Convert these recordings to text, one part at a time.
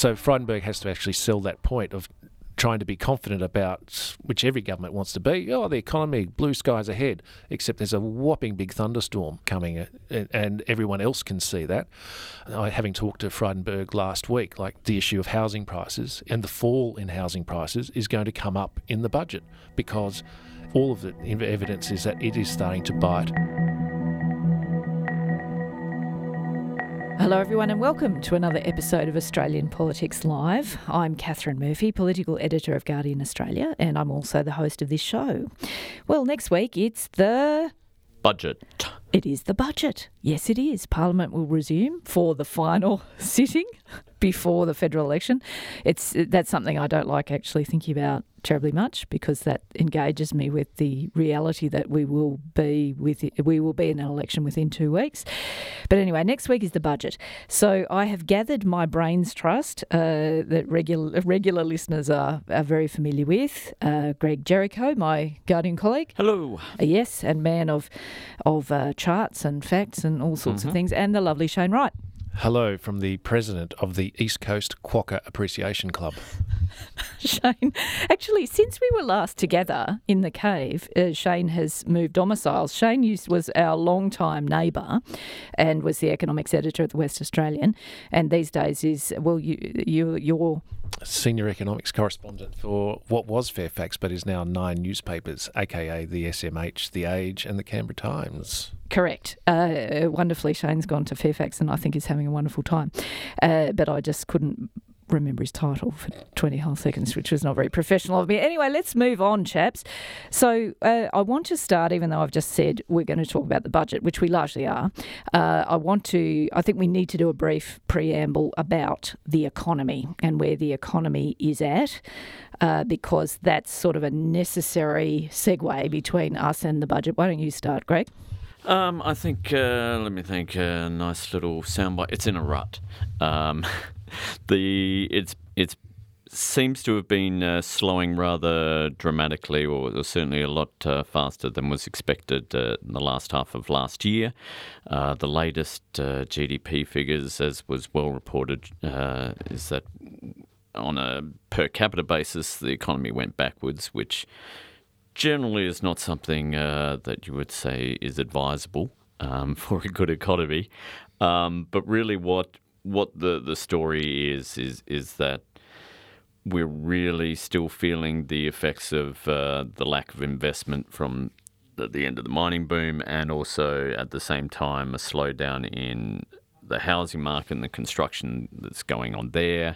So Frydenberg has to actually sell that point of trying to be confident about, which every government wants to be, the economy, blue skies ahead, except there's a whopping big thunderstorm coming and everyone else can see that. Having talked to Frydenberg last week, like the issue of housing prices and the fall in housing prices is going to come up in the budget because all of the evidence is that it is starting to bite. Hello everyone and welcome to another episode of Australian Politics Live. I'm Catherine Murphy, Political Editor of Guardian Australia, and I'm also the host of this show. Well, next week it's the... budget. It is the budget. Yes, it is. Parliament will resume for the final sitting before the federal election. That's something I don't like actually thinking about terribly much because that engages me with the reality that we will be in an election within 2 weeks. But anyway, next week is the budget. So I have gathered my brains trust that regular listeners are very familiar with. Greg Jericho, my Guardian colleague. Hello. Yes, and man of charts and facts and all sorts of things, and the lovely Shane Wright. Hello from the president of the East Coast Quokka Appreciation Club. Shane, actually, since we were last together in the cave, Shane has moved domiciles. Shane was our long-time neighbour and was the economics editor at the West Australian, and these days is, you're senior economics correspondent for what was Fairfax but is now 9 newspapers, aka the SMH, The Age and the Canberra Times. Correct. Wonderfully, Shane's gone to Fairfax and I think he's having a wonderful time. But I just couldn't remember his title for 20 whole seconds, which was not very professional of me. Anyway, let's move on, chaps. So I want to start, even though I've just said we're going to talk about the budget, which we largely are, I think we need to do a brief preamble about the economy and where the economy is at, because that's sort of a necessary segue between us and the budget. Why don't you start, Greg? I think, let me think, a nice little soundbite. It's in a rut. It seems to have been slowing rather dramatically, or certainly a lot faster than was expected in the last half of last year. The latest GDP figures, as was well reported, is that on a per capita basis, the economy went backwards, which generally is not something that you would say is advisable for a good economy. But really what the story is that we're really still feeling the effects of the lack of investment from the end of the mining boom, and also at the same time a slowdown in the housing market and the construction that's going on there.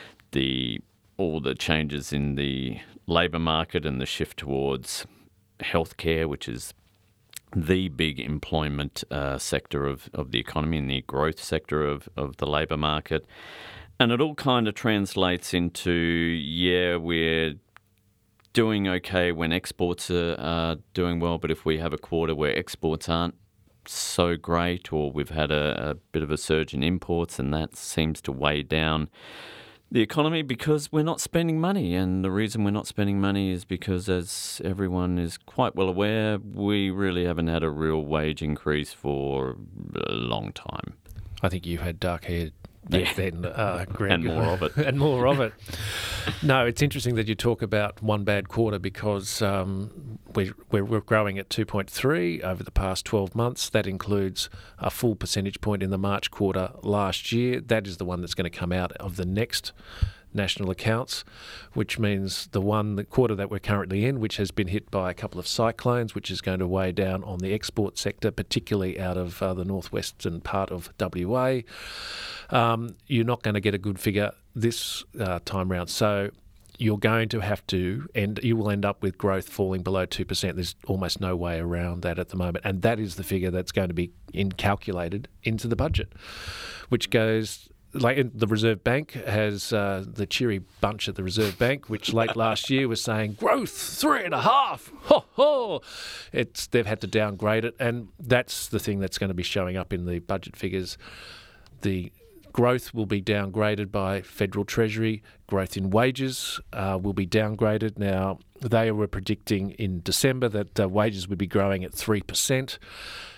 All the changes in the labour market and the shift towards healthcare, which is the big employment sector of the economy and the growth sector of the labour market. And it all kind of translates into, we're doing okay when exports are doing well, but if we have a quarter where exports aren't so great, or we've had a bit of a surge in imports, and that seems to weigh down the economy because we're not spending money. And the reason we're not spending money is because, as everyone is quite well aware, we really haven't had a real wage increase for a long time. I think you had dark hair back then, Greg. And more of it. And more of it. No, it's interesting that you talk about one bad quarter because we're growing at 2.3 over the past 12 months. That includes a full percentage point in the March quarter last year. That is the one that's going to come out of the next national accounts, which means the quarter that we're currently in, which has been hit by a couple of cyclones, which is going to weigh down on the export sector, particularly out of the northwestern part of WA. You're not going to get a good figure this time round. So you're going to have to, and you will end up with growth falling below 2%. There's almost no way around that at the moment. And that is the figure that's going to be calculated into the budget, which goes... Like the Reserve Bank has the cheery bunch at the Reserve Bank, which late last year was saying growth 3.5. Ho ho! They've had to downgrade it, and that's the thing that's going to be showing up in the budget figures. The growth will be downgraded by Federal Treasury. Growth in wages will be downgraded. Now they were predicting in December that wages would be growing at 3%.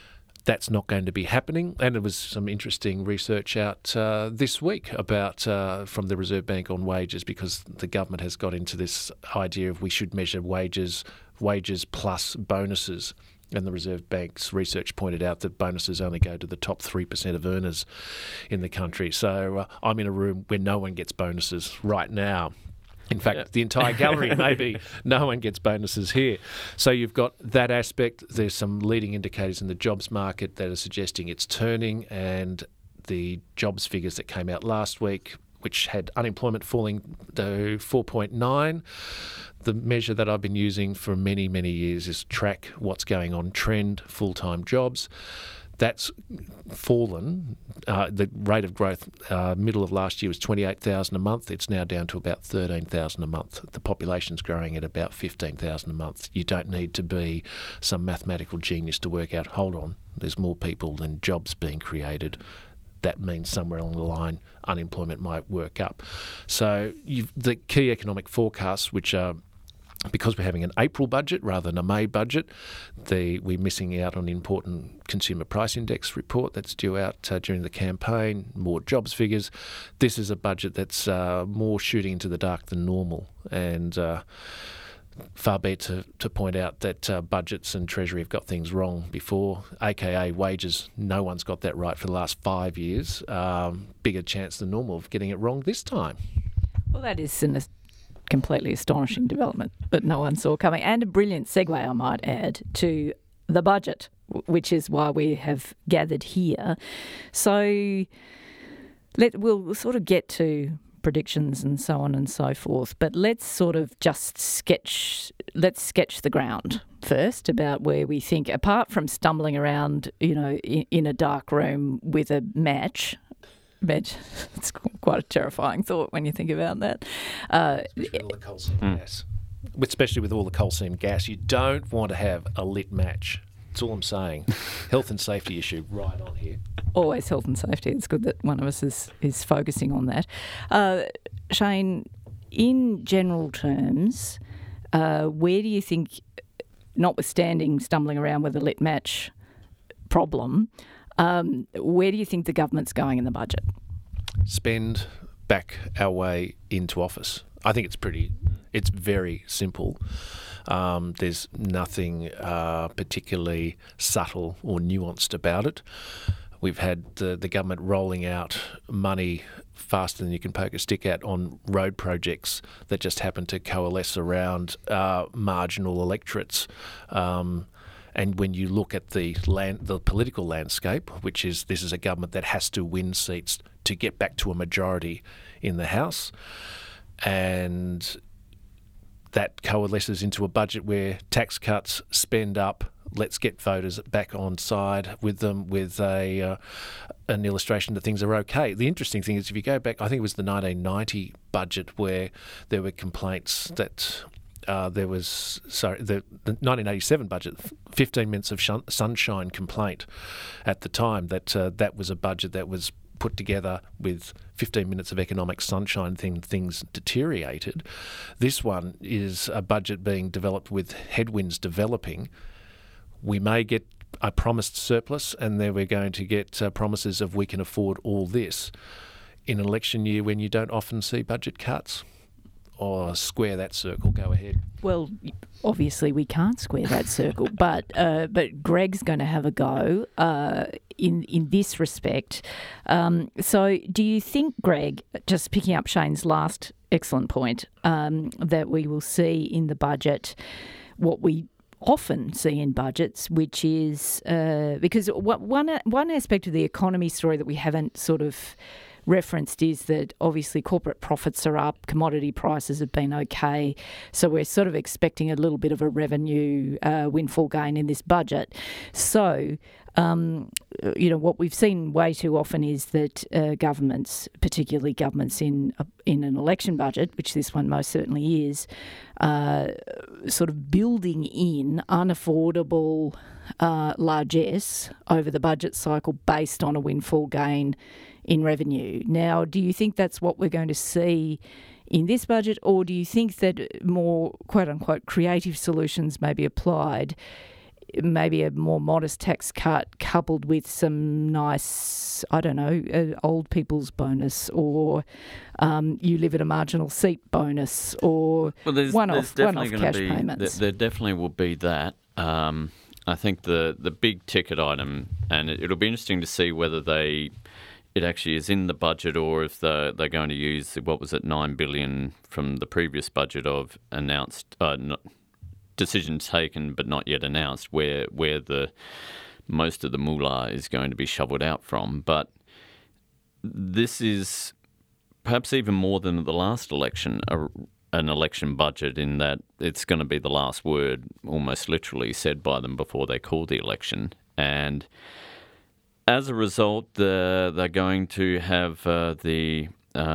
That's not going to be happening. And there was some interesting research out this week about from the Reserve Bank on wages, because the government has got into this idea of we should measure wages plus bonuses. And the Reserve Bank's research pointed out that bonuses only go to the top 3% of earners in the country. So I'm in a room where no one gets bonuses right now. In fact, the entire gallery, maybe no one gets bonuses here. So you've got that aspect. There's some leading indicators in the jobs market that are suggesting it's turning, and the jobs figures that came out last week, which had unemployment falling to 4.9. The measure that I've been using for many, many years is track what's going on trend, full-time jobs. That's fallen. The rate of growth middle of last year was 28,000 a month. It's now down to about 13,000 a month. The population's growing at about 15,000 a month. You don't need to be some mathematical genius to work out, hold on, there's more people than jobs being created. That means somewhere along the line unemployment might work up. So the key economic forecasts, which are, because we're having an April budget rather than a May budget, we're missing out on an important consumer price index report that's due out during the campaign, more jobs figures. This is a budget that's more shooting into the dark than normal, and far be it to point out that budgets and Treasury have got things wrong before, aka wages. No one's got that right for the last 5 years. Bigger chance than normal of getting it wrong this time. Well, that is a completely astonishing development that no one saw coming, and a brilliant segue, I might add, to the budget, which is why we have gathered here. So we'll sort of get to predictions and so on and so forth, but let's sort of just sketch the ground first about where we think, apart from stumbling around, in a dark room with a match. It's quite a terrifying thought when you think about that. Especially with all the coal seam gas. Especially with all the coal seam gas, you don't want to have a lit match. That's all I'm saying. Health and safety issue right on here. Always health and safety. It's good that one of us is focusing on that. Shane, in general terms, where do you think, notwithstanding stumbling around with a lit match problem, where do you think the government's going in the budget? Spend back our way into office. I think it's very simple. There's nothing particularly subtle or nuanced about it. We've had the government rolling out money faster than you can poke a stick at on road projects that just happen to coalesce around marginal electorates. And when you look at the political landscape, this is a government that has to win seats to get back to a majority in the House, and that coalesces into a budget where tax cuts, spend up, let's get voters back on side with them, with an illustration that things are okay. The interesting thing is, if you go back, I think it was the 1990 budget where there were complaints that the 1987 budget, 15 minutes of sunshine complaint at the time, that was a budget that was put together with 15 minutes of economic sunshine, things deteriorated. This one is a budget being developed with headwinds developing. We may get a promised surplus, and then we're going to get promises of we can afford all this in an election year when you don't often see budget cuts. Or square that circle. Go ahead. Well, obviously we can't square that circle, but Greg's going to have a go in this respect. So, do you think, Greg, just picking up Shane's last excellent point, that we will see in the budget what we often see in budgets, which is because one aspect of the economy story that we haven't sort of referenced is that obviously corporate profits are up, commodity prices have been okay, so we're sort of expecting a little bit of a revenue windfall gain in this budget. So, what we've seen way too often is that governments, particularly governments in an election budget, which this one most certainly is, sort of building in unaffordable largesse over the budget cycle based on a windfall gain in revenue. Now, do you think that's what we're going to see in this budget, or do you think that more quote-unquote creative solutions may be applied maybe a more modest tax cut coupled with some nice, I don't know, old people's bonus, or you live at a marginal seat bonus, or one-off cash payments. There definitely will be that. I think the big ticket item, and it'll be interesting to see whether it actually is in the budget, or if they're going to use, what was it, $9 billion from the previous budget of announced decisions taken but not yet announced, where the most of the moolah is going to be shoveled out from. But this is perhaps even more than the last election, an election budget, in that it's going to be the last word, almost literally, said by them before they call the election. And as a result, they're going to have the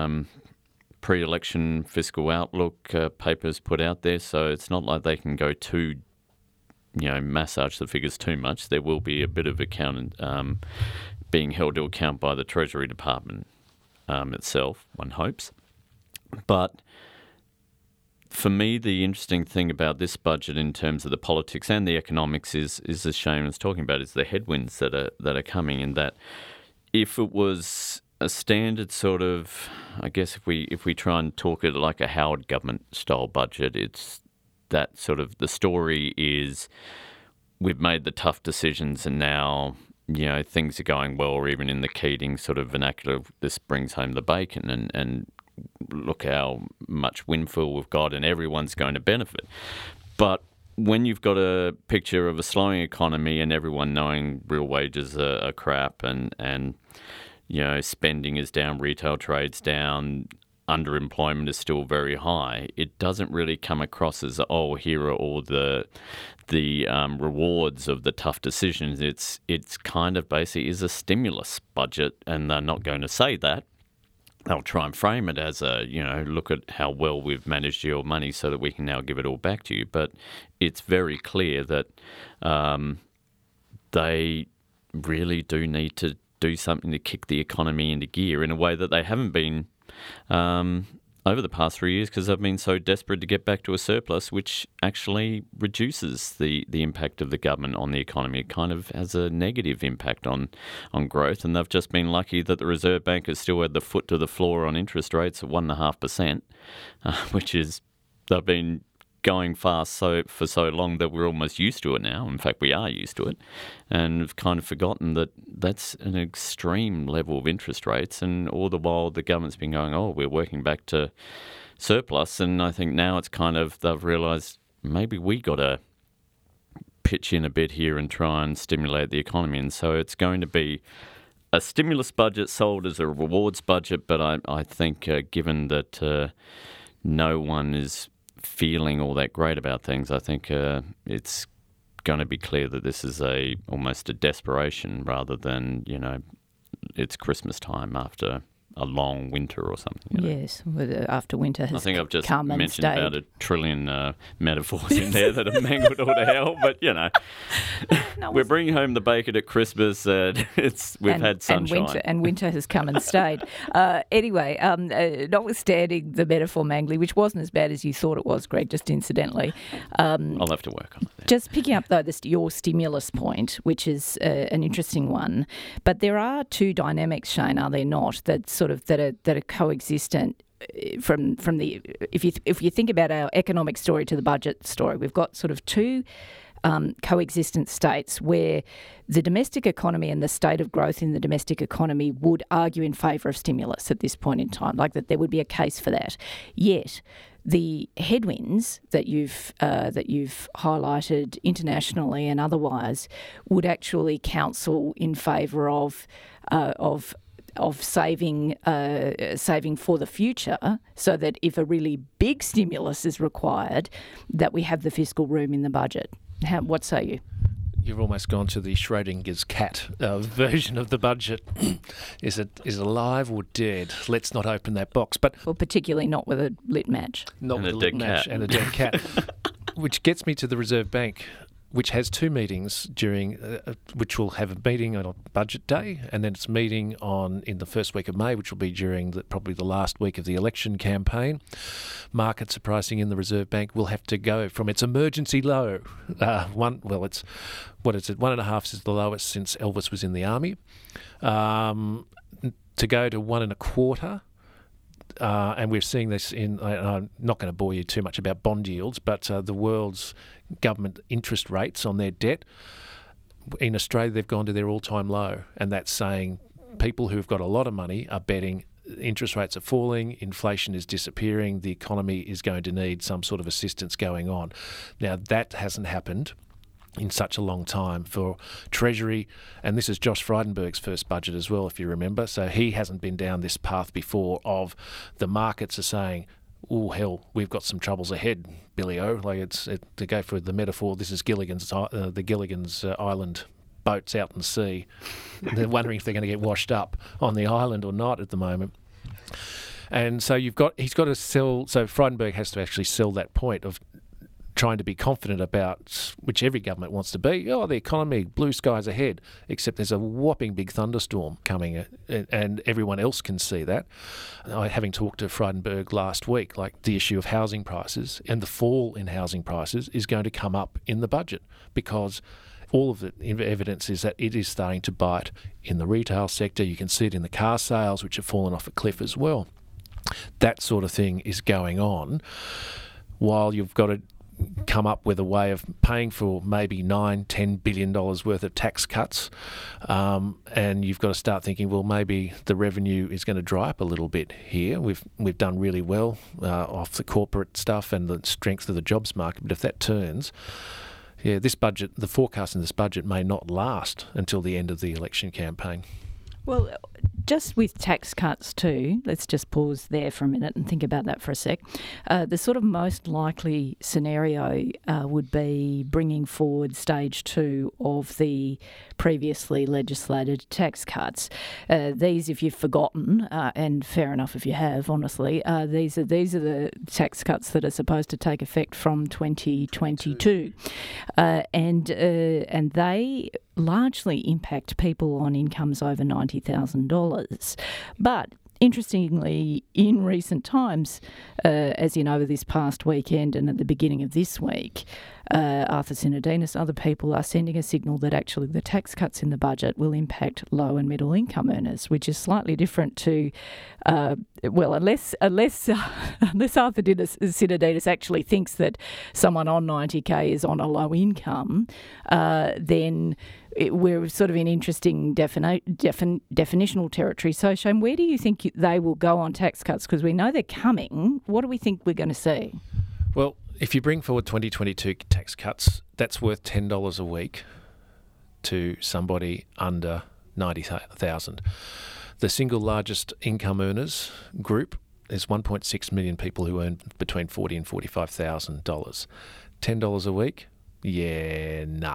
pre-election fiscal outlook papers put out there, so it's not like they can go too, massage the figures too much. There will be a bit of account being held to account by the Treasury Department itself, one hopes. But for me, the interesting thing about this budget in terms of the politics and the economics is as Shane was talking about, is the headwinds that are coming. In that, if it was a standard sort of, I guess if we try and talk it like a Howard government style budget, it's that sort of, the story is we've made the tough decisions and now things are going well, or even in the Keating sort of vernacular, this brings home the bacon and look how much windfall we've got and everyone's going to benefit. But when you've got a picture of a slowing economy and everyone knowing real wages are crap and spending is down, retail trade's down, underemployment is still very high, it doesn't really come across as, here are all the rewards of the tough decisions. It's kind of basically is a stimulus budget, and they're not going to say that. They'll try and frame it as look at how well we've managed your money so that we can now give it all back to you. But it's very clear that they really do need to do something to kick the economy into gear in a way that they haven't been over the past 3 years, because they've been so desperate to get back to a surplus, which actually reduces the impact of the government on the economy. It kind of has a negative impact on growth, and they've just been lucky that the Reserve Bank has still had the foot to the floor on interest rates at 1.5%, which is, they've been going fast for so long that we're almost used to it now. In fact, we are used to it, and we've kind of forgotten that that's an extreme level of interest rates, and all the while the government's been going, we're working back to surplus. And I think now it's kind of, they've realised maybe we got to pitch in a bit here and try and stimulate the economy. And so it's going to be a stimulus budget sold as a rewards budget, but I think given that no one is feeling all that great about things, I think it's going to be clear that this is almost a desperation rather than, it's Christmas time after a long winter or something. Yes, after winter has come and stayed. I think I've just mentioned about 1 trillion metaphors in there that have mangled all to hell, but, we're bringing home the bacon at Christmas. We've had sunshine. And winter has come and stayed. Anyway, notwithstanding the metaphor mangling, which wasn't as bad as you thought it was, Greg, just incidentally. I'll have to work on it then. Just picking up, though, your stimulus point, which is an interesting one, but there are two dynamics, Shane, are there not, that are coexistent from the, if you think about our economic story to the budget story, we've got sort of two coexistent states where the domestic economy and the state of growth in the domestic economy would argue in favour of stimulus at this point in time, like that there would be a case for that. Yet the headwinds that you've highlighted internationally and otherwise would actually counsel in favour of saving for the future, so that if a really big stimulus is required, that we have the fiscal room in the budget. What say you? You've almost gone to the Schrodinger's cat version of the budget. Is it alive or dead? Let's not open that box. But well, particularly not with a lit match. Not with a lit match and a dead cat. Which gets me to the Reserve Bank. which has two meetings during, which will have a meeting on budget day, and then it's a meeting in the first week of May, which will be during probably the last week of the election campaign. Markets are pricing in the Reserve Bank will have to go from its emergency low. It's 1.5 is the lowest since Elvis was in the army, to go to 1.25. And we're seeing this I'm not going to bore you too much about bond yields, but the world's government interest rates on their debt. In Australia, they've gone to their all-time low, and that's saying people who've got a lot of money are betting interest rates are falling, inflation is disappearing, the economy is going to need some sort of assistance going on. Now, that hasn't happened in such a long time for Treasury, and this is Josh Frydenberg's first budget as well, if you remember, so he hasn't been down this path before of the markets are saying, oh hell, we've got some troubles ahead, Billy-O. To go for the metaphor, this is Gilligan's Island boats out in the sea. They're wondering if they're going to get washed up on the island or not at the moment. And so he's got to sell, so Frydenberg has to actually sell that point of trying to be confident about, which every government wants to be, the economy, blue skies ahead, except there's a whopping big thunderstorm coming, and everyone else can see that. Having talked to Frydenberg last week, like the issue of housing prices and the fall in housing prices is going to come up in the budget, because all of the evidence is that it is starting to bite in the retail sector. You can see it in the car sales, which have fallen off a cliff as well. That sort of thing is going on while you've got to come up with a way of paying for maybe $9-10 billion worth of tax cuts, and you've got to start thinking, well, maybe the revenue is going to dry up a little bit here. We've done really well off the corporate stuff and the strength of the jobs market, but if that turns, this budget, the forecast in this budget may not last until the end of the election campaign. Well, just with tax cuts too, let's just pause there for a minute and think about that for a sec. The sort of most likely scenario would be bringing forward stage 2 of the previously legislated tax cuts. These, if you've forgotten, and fair enough if you have, honestly, these are the tax cuts that are supposed to take effect from 2022, and they largely impact people on incomes over $90,000. But interestingly, in recent times, as in over this past weekend and at the beginning of this week, Arthur Sinodinos, other people are sending a signal that actually the tax cuts in the budget will impact low and middle income earners, which is slightly different to, unless Arthur Sinodinos actually thinks that someone on 90K is on a low income, then we're sort of in interesting definitional territory. So, Shane, where do you think they will go on tax cuts? Because we know they're coming. What do we think we're going to see? Well, if you bring forward 2022 tax cuts, that's worth $10 a week to somebody under 90,000. The single largest income earners group is 1.6 million people who earn between $40,000 and $45,000. $10 a week? Yeah, nah.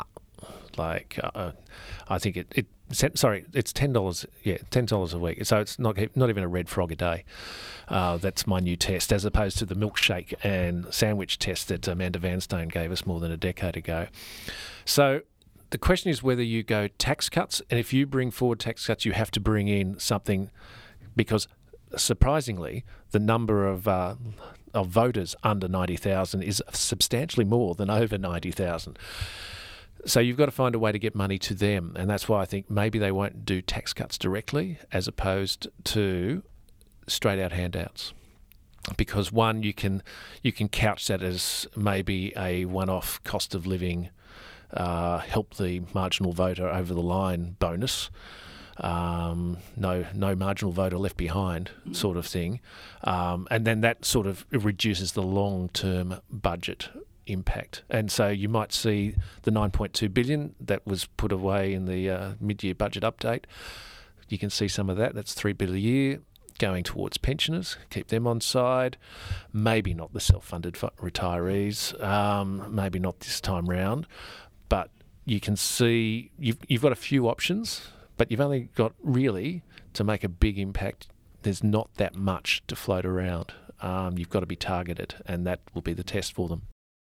I think it's $10. Yeah, $10 a week. So it's not even a red frog a day. That's my new test, as opposed to the milkshake and sandwich test that Amanda Vanstone gave us more than a decade ago. So the question is whether you go tax cuts, and if you bring forward tax cuts, you have to bring in something, because surprisingly, the number of voters under 90,000 is substantially more than over 90,000. So you've got to find a way to get money to them, and that's why I think maybe they won't do tax cuts directly as opposed to straight out handouts. Because one, you can couch that as maybe a one-off cost of living, help the marginal voter over the line bonus, no marginal voter left behind sort of thing, and then that sort of reduces the long-term budget impact. And so you might see the $9.2 billion that was put away in the mid-year budget update. You can see some of that. That's $3 billion a year going towards pensioners, keep them on side. Maybe not the self-funded retirees, maybe not this time round. But you can see you've got a few options, but you've only got really to make a big impact. There's not that much to float around. You've got to be targeted, and that will be the test for them.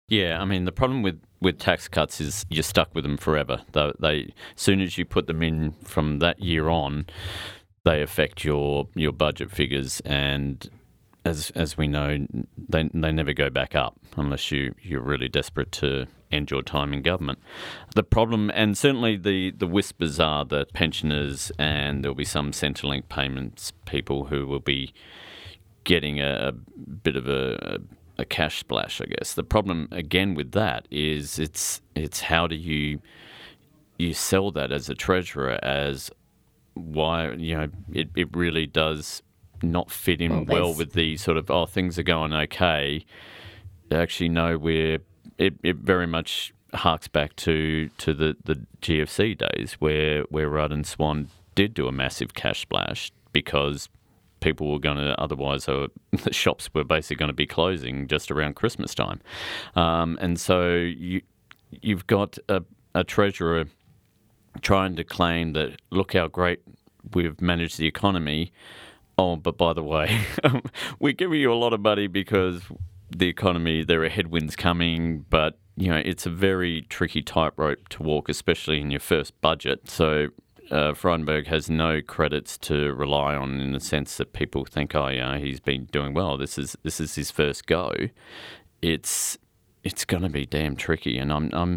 Yeah, I mean, the problem with tax cuts is you're stuck with them forever. As soon as you put them in from that year on, they affect your budget figures, and as we know, they never go back up unless you're really desperate to end your time in government. The problem, and certainly the whispers are that pensioners and there'll be some Centrelink payments people who will be getting a bit of a cash splash, I guess. The problem again with that is it's how do you sell that as a treasurer, as why it really does not fit in well with the sort of things are going okay. Actually, no, it very much harks back to the GFC days where Rudd and Swan did do a massive cash splash because people were going to otherwise, the shops were basically going to be closing just around Christmas time. And so you've got a treasurer trying to claim that, look how great we've managed the economy. Oh, but by the way, we're giving you a lot of money because the economy, there are headwinds coming, but it's a very tricky tightrope to walk, especially in your first budget. So Frydenberg has no credits to rely on in the sense that people think, he's been doing well. This is his first go. It's going to be damn tricky, and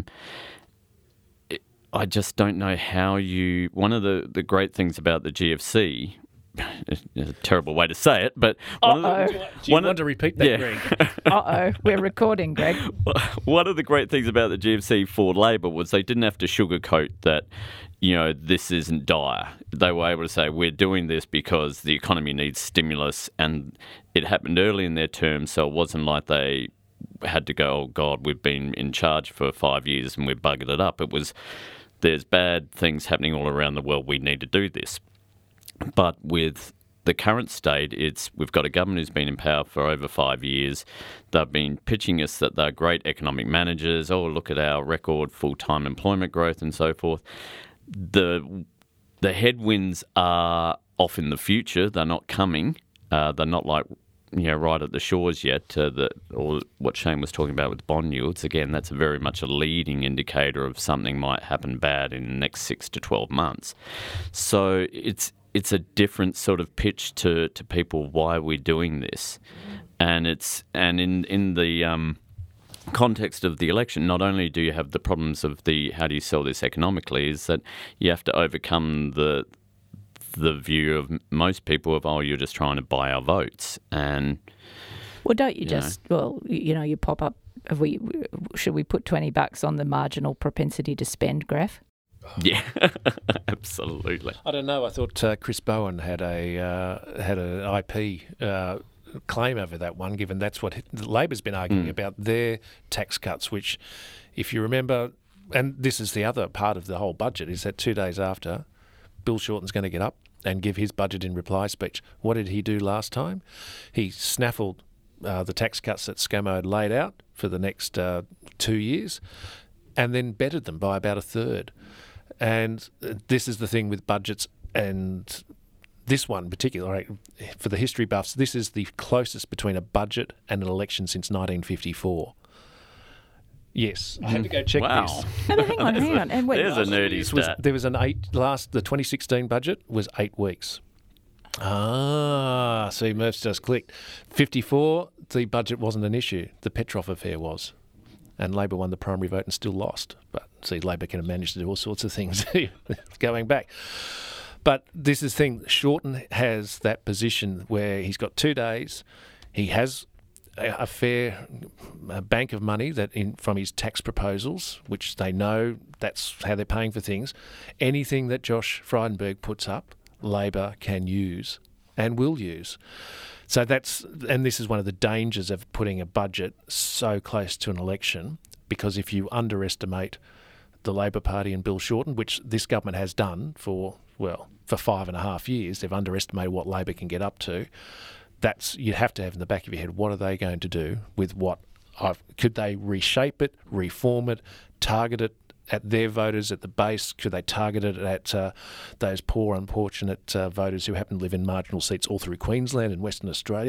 I just don't know how you. One of the great things about the GFC. A terrible way to say it, but do you want to repeat that, Greg? We're recording, Greg. One of the great things about the GFC for Labor was they didn't have to sugarcoat that, this isn't dire. They were able to say, we're doing this because the economy needs stimulus, and it happened early in their term, so it wasn't like they had to go, oh God, we've been in charge for 5 years and we've buggered it up. It was, there's bad things happening all around the world, we need to do this. But with the current state, we've got a government who's been in power for over 5 years. They've been pitching us that they're great economic managers. Oh, look at our record full-time employment growth and so forth. The headwinds are off in the future. They're not coming. They're not like right at the shores yet. Or what Shane was talking about with bond yields. Again, that's very much a leading indicator of something might happen bad in the next 6 to 12 months. So it's a different sort of pitch to people why we're doing this, and in the context of the election, not only do you have the problems of how do you sell this economically, is that you have to overcome the view of most people of you're just trying to buy our votes, and don't you just you pop up. Should we put $20 on the marginal propensity to spend graph? Yeah, absolutely. I don't know. I thought Chris Bowen had an IP claim over that one, given that's what Labor's been arguing about their tax cuts, which, if you remember, and this is the other part of the whole budget, is that 2 days after, Bill Shorten's going to get up and give his budget in reply speech. What did he do last time? He snaffled the tax cuts that ScoMo had laid out for the next 2 years and then bettered them by about a third. And this is the thing with budgets, and this one in particular, right, for the history buffs, this is the closest between a budget and an election since 1954. Yes, I had to go check this. No, hang on. And there's a nerdy stat. There was the 2016 budget was 8 weeks. See, Murph's just clicked. 54, the budget wasn't an issue. The Petrov affair was. And Labor won the primary vote and still lost. But see, Labor can have managed to do all sorts of things going back. But this is the thing. Shorten has that position where he's got 2 days. He has a fair bank of money from his tax proposals, which they know that's how they're paying for things. Anything that Josh Frydenberg puts up, Labor can use and will use. So and this is one of the dangers of putting a budget so close to an election, because if you underestimate the Labor Party and Bill Shorten, which this government has done for 5.5 years, they've underestimated what Labor can get up to. You have to have in the back of your head, what are they going to do with what? Could they reshape it, reform it, target it at their voters at the base? Could they target it at those poor, unfortunate voters who happen to live in marginal seats all through Queensland and Western Australia?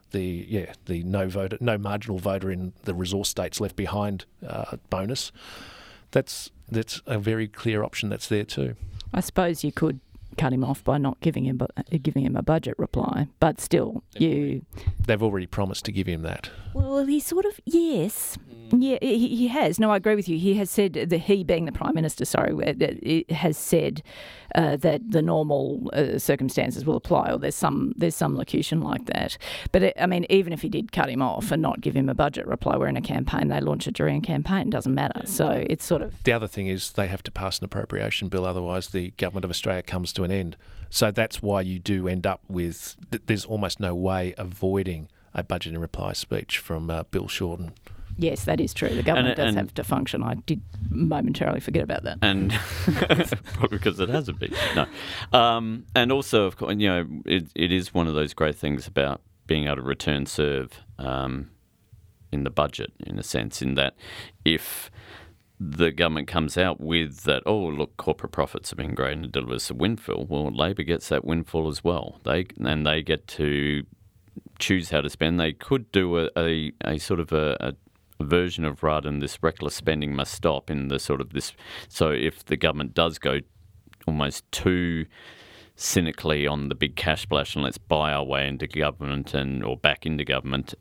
the no marginal voter in the resource states left behind bonus. That's a very clear option that's there too. I suppose you could cut him off by not giving him a budget reply, but still, they've already promised to give him that. Well, he sort of, yes. Yeah, he has. No, I agree with you. He has said, he being the Prime Minister, has said that the normal circumstances will apply, or there's some locution like that. But, even if he did cut him off and not give him a budget reply, we're in a campaign, they launch it during a campaign, it doesn't matter. So it's sort of... The other thing is they have to pass an appropriation bill, otherwise the Government of Australia comes to an end. So that's why you do end up with... There's almost no way avoiding a budget in reply speech from Bill Shorten. Yes, that is true. The government does have to function. I did momentarily forget about that. And probably because it hasn't been. No. And also, of course, it is one of those great things about being able to return serve in the budget, in a sense, in that if the government comes out with that, oh, look, corporate profits have been great and it delivers a windfall, well, Labor gets that windfall as well. They get to choose how to spend. They could do a sort of a version of Rudd and this reckless spending must stop in the sort of this. So if the government does go almost too cynically on the big cash splash and let's buy our way into government or back into government,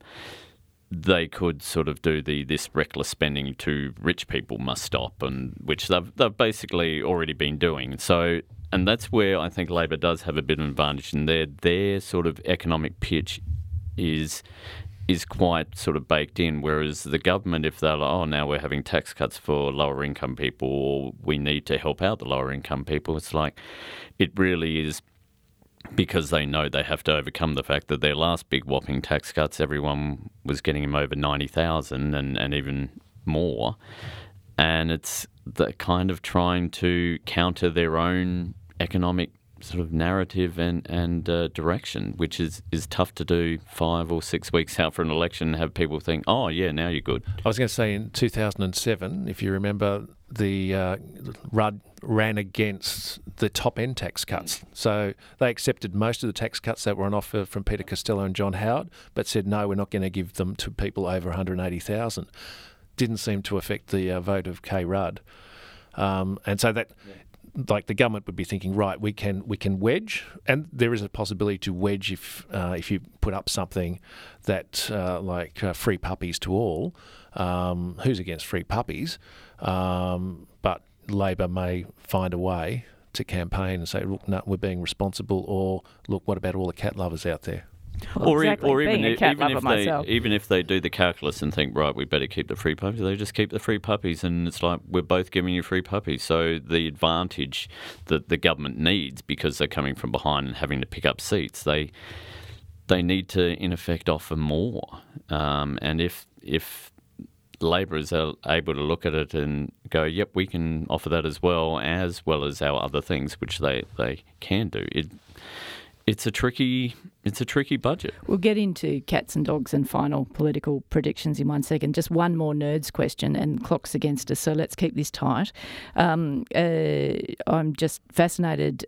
they could sort of do this reckless spending to rich people must stop, and which they've basically already been doing. So, and that's where I think Labor does have a bit of an advantage in their sort of economic pitch is quite sort of baked in, whereas the government, if they're like, oh, now we're having tax cuts for lower income people, or we need to help out the lower income people, it's like it really is because they know they have to overcome the fact that their last big whopping tax cuts, everyone was getting them over 90,000 and even more, and it's the kind of trying to counter their own economic sort of narrative and direction, which is tough to do 5 or 6 weeks out for an election and have people think, oh, yeah, now you're good. I was going to say in 2007, if you remember, the Rudd ran against the top-end tax cuts. So they accepted most of the tax cuts that were on offer from Peter Costello and John Howard, but said, no, we're not going to give them to people over 180,000. Didn't seem to affect the vote of Kay Rudd. And so that... Yeah. Like the government would be thinking, right, we can wedge, and there is a possibility to wedge if you put up something that like free puppies to all. Who's against free puppies? But Labor may find a way to campaign and say, look, no, we're being responsible, or look, what about all the cat lovers out there? Well, or even if they do the calculus and think, right, we better keep the free puppies, they just keep the free puppies, and it's like we're both giving you free puppies. So the advantage that the government needs, because they're coming from behind and having to pick up seats, they need to in effect offer more. And if Labor is able to look at it and go, yep, we can offer that as well as our other things, which they can do. It's a tricky budget. We'll get into cats and dogs and final political predictions in 1 second. Just one more nerds question, and clock's against us, so let's keep this tight. I'm just fascinated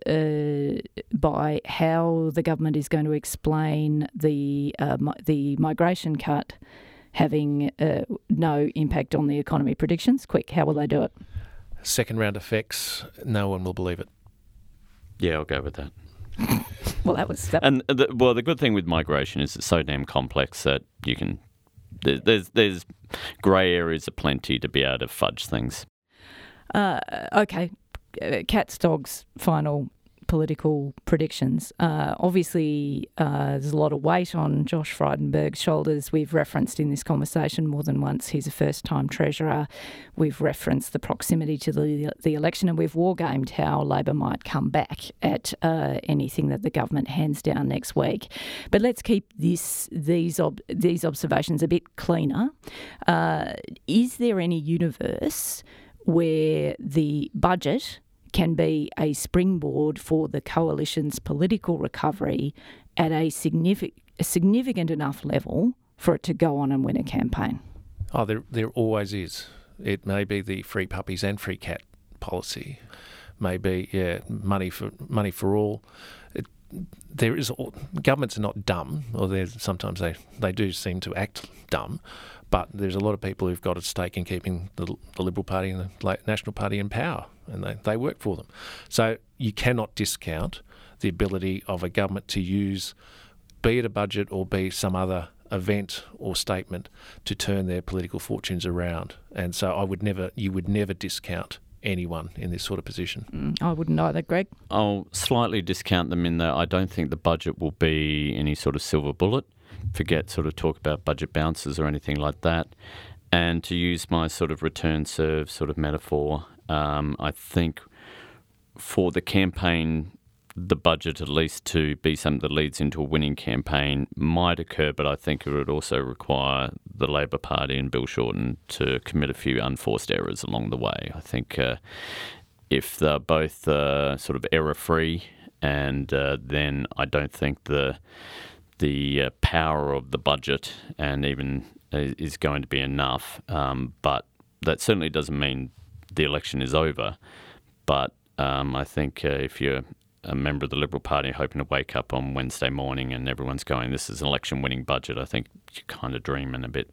by how the government is going to explain the migration cut having no impact on the economy. Predictions? Quick, how will they do it? Second round effects, no one will believe it. Yeah, I'll go with that. Well, that was... And the good thing with migration is it's so damn complex that you can... There's grey areas aplenty to be able to fudge things. Okay. Cats, dogs, final political predictions. Obviously, there's a lot of weight on Josh Frydenberg's shoulders. We've referenced in this conversation more than once he's a first-time treasurer. We've referenced the proximity to the election, and we've wargamed how Labor might come back at anything that the government hands down next week. But let's keep these observations a bit cleaner. Is there any universe where the budget can be a springboard for the coalition's political recovery at a significant enough level for it to go on and win a campaign? Oh, there always is. It may be the free puppies and free cat policy. Maybe money for all. there is governments are not dumb, or sometimes they do seem to act dumb, but there's a lot of people who've got a stake in keeping the Liberal Party and the National Party in power, and they work for them. So you cannot discount the ability of a government to use, be it a budget or be some other event or statement, to turn their political fortunes around. And so you would never discount anyone in this sort of position. I wouldn't either, Greg. I'll slightly discount them in that I don't think the budget will be any sort of silver bullet. Forget sort of talk about budget bounces or anything like that. And to use my sort of return serve sort of metaphor, I think for the campaign, the budget at least to be something that leads into a winning campaign might occur, but I think it would also require the Labor Party and Bill Shorten to commit a few unforced errors along the way. I think if they're both sort of error-free, and then I don't think the power of the budget and even is going to be enough. But that certainly doesn't mean the election is over. But I think if you're a member of the Liberal Party hoping to wake up on Wednesday morning and everyone's going, this is an election-winning budget, I think you're kind of dreaming a bit.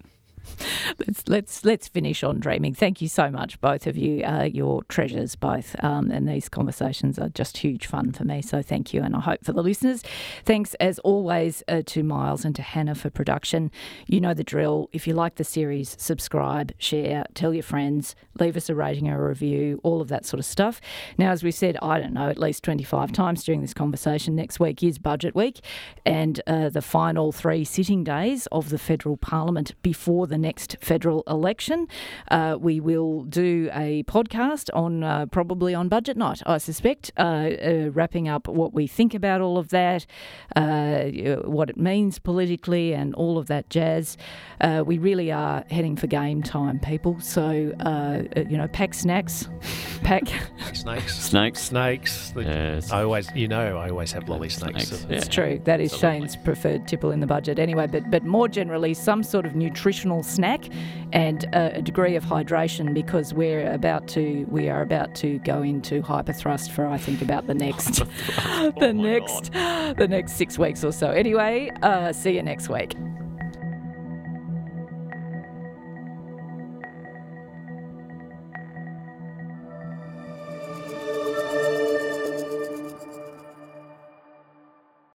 Let's finish on dreaming. Thank you so much, both of you. Your treasures, both. And these conversations are just huge fun for me. So thank you, and I hope for the listeners. Thanks, as always, to Miles and to Hannah for production. You know the drill. If you like the series, subscribe, share, tell your friends, leave us a rating or a review, all of that sort of stuff. Now, as we said, I don't know, at least 25 times during this conversation, next week is Budget Week, and the final 3 sitting days of the Federal Parliament before the next federal election. We will do a podcast on probably on budget night, I suspect, wrapping up what we think about all of that, what it means politically and all of that jazz. We really are heading for game time, people. So, pack snacks, pack... Snakes. Yes. I always have lolly snakes. It's true. That is Shane's preferred tipple in the budget. Anyway, but more generally, some sort of nutritional snack and a degree of hydration, because we are about to go into hyperthrust for, I think, about the next 6 weeks or so. Anyway, see you next week.